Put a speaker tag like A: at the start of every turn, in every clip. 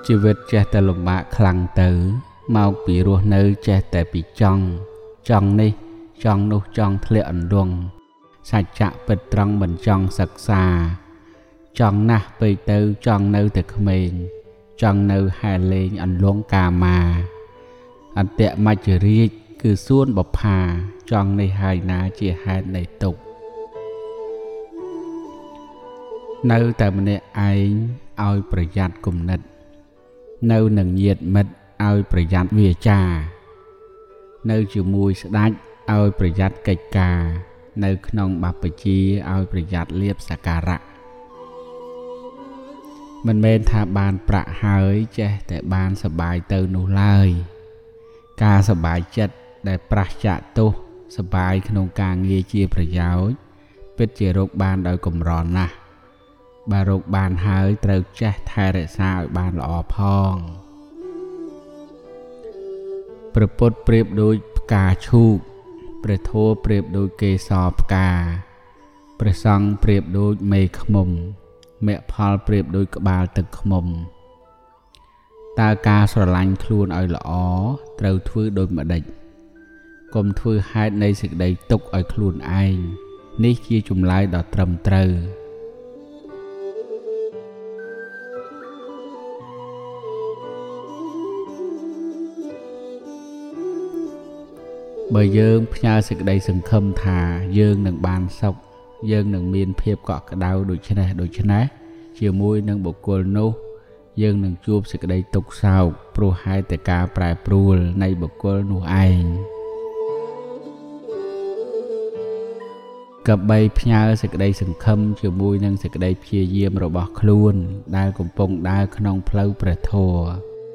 A: ชีวิตចេះតែលំបាកខ្លាំងទៅមកពីរស់នៅចេះតែពីចង់នេះចង់នោះចង់ធ្លាក់អន្លង់សច្ចៈពិតត្រង់មិនចង់សិក្សាចង់ណាស់ពេកទៅចង់នៅតែក្មេងចង់នៅហែលេងអន្លង់កាមាអន្តៈមច្ចរាជគឺសួនបផាចង់នេះហើយណាជាហេតុនៃទុក្ខនៅតែម្នាក់ឯងឲ្យប្រយ័ត្នគំនិតនៅនឹងញាតិមិត្តឲ្យប្រយ័ត្នវាចានៅជាមួយស្ដេចឲ្យប្រយ័ត្នកិច្ចការនៅក្នុងបព្វជិឲ្យប្រយ័ត្នលៀបសក្ការៈមិនមែនថាបានប្រាក់ហើយចេះតែបានសប្បាយទៅនោះឡើយការសប្បាយចិត្តដែលប្រះចាកទោសសប្បាយក្នុងការងារជាប្រយោជន៍ពិតជារកបានដោយកម្រណាស់បើរកបានហើយត្រូវចេះថែរក្សាឲ្យបានល្អផងព្រះពុទ្ធប្រៀបដូចផ្កាឈូកព្រះធម៌ប្រៀបដូចកេសរផ្កាព្រះសង្ឃប្រៀបដូចមេឃ្មុំមគ្គផលប្រៀបដូចក្បាលទឹកឃ្មុំតើការស្រឡាញ់ខ្លួនឲ្យល្អត្រូវធ្វើដូចម្ដេចកុំធ្វើហេតុនៃសេចក្តីទុក្ខឲ្យខ្លួនឯងនេះជាចម្លើយដ៏ត្រឹមត្រូវបើយើងផ្ញើសេចក្តីសង្ឃឹមថាយើងនឹងបានសុខយើងនឹងមានភាពកក់ក្ដៅដូច្នេះជាមួយនឹងបុគ្គលនោះយើងនឹងជួបសេចក្តីទុក្ខសោកព្រោះហេតុតែការប្រែប្រួលនៃបុគ្គលនោះឯងកបីផ្ញើសេចក្តីសង្ឃឹមជាមួយនឹងសេចក្តីព្យាយាមរបស់ខ្លួនដែលកំពុងដើរក្នុងផ្លូវព្រះធម៌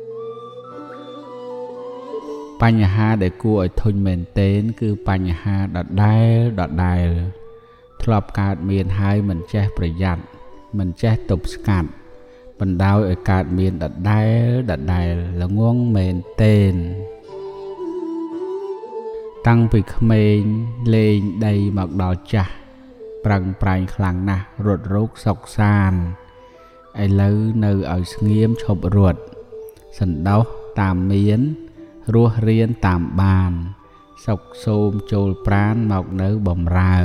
A: បញ្ហាដែលគួរឲ្យធុញមែនទែនគឺបញ្ហាដដែលធ្លាប់កើតមានហើយមិនចេះប្រយ័ត្នមិនចេះទប់ស្កាត់បណ្ដោយឲ្យកើតមានដដែលល្ងងមែនទែនតាំងពីក្មេងលេងដីមកដល់ចាស់ប្រឹងប្រែងខ្លាំងណាស់រត់រោគសុកសានឥឡូវនៅឲ្យស្ងៀមឈប់រត់សណ្ដោសតាមមានរស់រៀនតាមបានសុកសូមចូលប្រានមកនៅបំរើ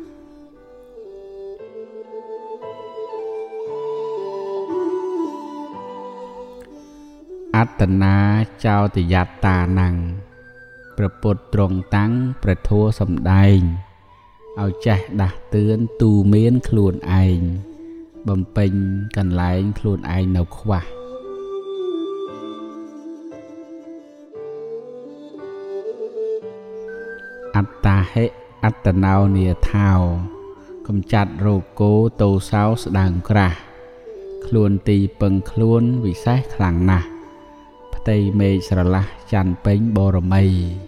A: អត្តនាចោទយត្តាណੰព្រះពុទ្ធទ្រង់តាំងព្រះធម៌សម្ដែងឲ្យចេះដាស់តឿនទូមានខ្លួនឯងបំពេញកន្លែងខ្លួនឯងនៅខ្វះអត្តាហិអត្តណោនាថោកំចាត់រោគគោតោសោស្ដើងក្រាស់ខ្លួនទីពឹងខ្លួនវិសេសខ្លាំងណាស់ផ្ទៃមេឃស្រឡះច័ន្ទពេញបរមី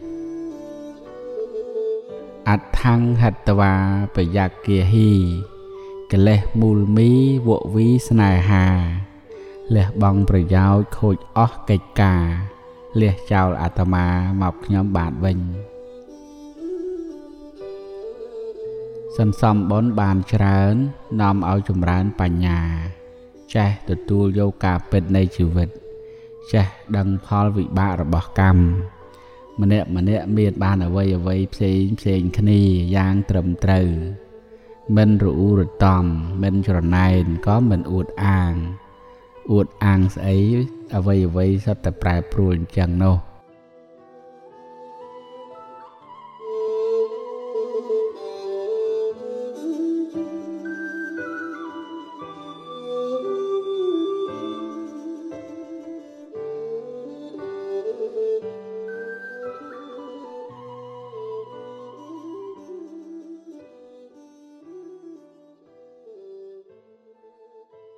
A: អដ្ឋังហត្តវាបយគាហីកិលេសមូលមីវកវីស្នេហាលះបង់ប្រយោជន៍ខូចអស់កិច្ចការលះចោលអាត្មាមកខ្ញុំបាទវិញសន្សំបុណ្យបានច្រើននាំឲ្យចម្រើនបញ្ញាចេះទទួលយកការពិតនៃជីវិតចេះដឹងផលវិបាករបស់កម្មម្នាក់មានបានអ្វីផ្សេងគ្នាយ៉ាងត្រឹមត្រូវមិនរអ៊ូរតំមិនច្រណែនក៏មិនអួតអាងស្អីអ្វីសុទ្ធតែប្រែប្រួលអញ្ចឹងនោះ